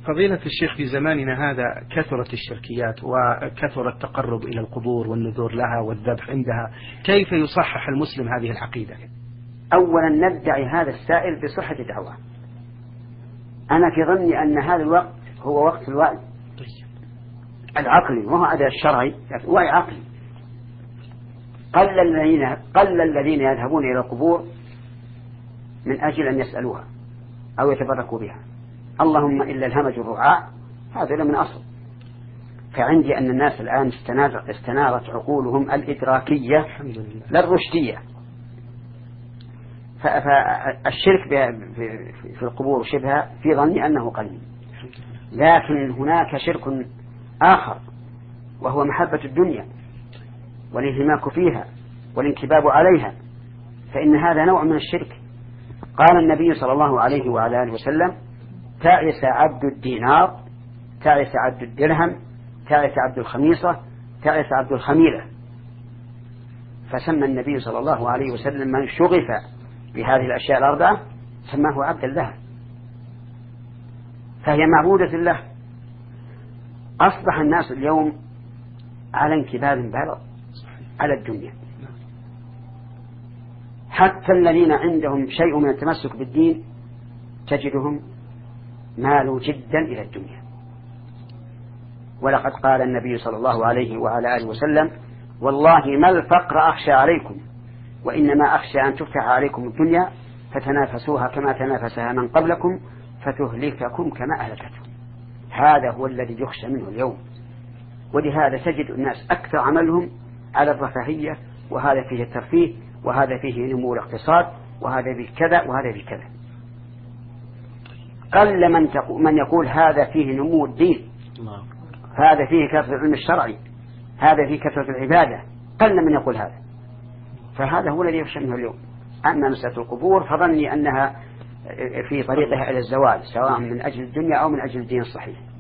فضيلة الشيخ، في زماننا هذا كثرت الشركيات وكثر التقرب إلى القبور والنذور لها والذبح عندها، كيف يصحح المسلم هذه العقيدة؟ أولا ندعي هذا السائل بصحة دعوة. أنا في ظني أن هذا الوقت هو وقت الوعي العقلي، وهو أداء الشرعي، وعي عقلي. قل الذين يذهبون إلى القبور من أجل أن يسألوها أو يتبركوا بها، اللهم إلا الهمج الرعاع، هذا من أصل. فعندي أن الناس الآن استنارت عقولهم الإدراكية لا الرشدية، فالشرك في القبور وشبهها في ظني أنه قليل. لكن هناك شرك آخر، وهو محبة الدنيا والانهماك فيها والانكباب عليها، فإن هذا نوع من الشرك. قال النبي صلى الله عليه وعلى آله وسلم: تعس عبد الدينار، تعس عبد الدرهم، تعس عبد الخميصة، تعس عبد الخميلة. فسمى النبي صلى الله عليه وسلم من شغف بهذه الأشياء الأربعة سماه عبدا لها، فهي معبودة الله. أصبح الناس اليوم على انكباب بالغ على الدنيا، حتى الذين عندهم شيء من التمسك بالدين تجدهم مالوا جدا إلى الدنيا. ولقد قال النبي صلى الله عليه وعلى آله وسلم: والله ما الفقر أخشى عليكم، وإنما أخشى أن تفتح عليكم الدنيا فتنافسوها كما تنافسها من قبلكم فتهلككم كما أهلكتهم. هذا هو الذي يخشى منه اليوم. ولهذا تجد الناس أكثر عملهم على الرفاهية، وهذا فيه الترفيه، وهذا فيه نمو الاقتصاد، وهذا بكذا وهذا بكذا. قل من يقول هذا فيه نمو الدين، هذا فيه كثرة العلم الشرعي، هذا فيه كثرة العبادة، قل من يقول هذا. فهذا هو الذي يخشى منه اليوم. أما مسألة القبور فظني أنها في طريقها إلى الزوال، سواء من أجل الدنيا أو من أجل الدين الصحيح.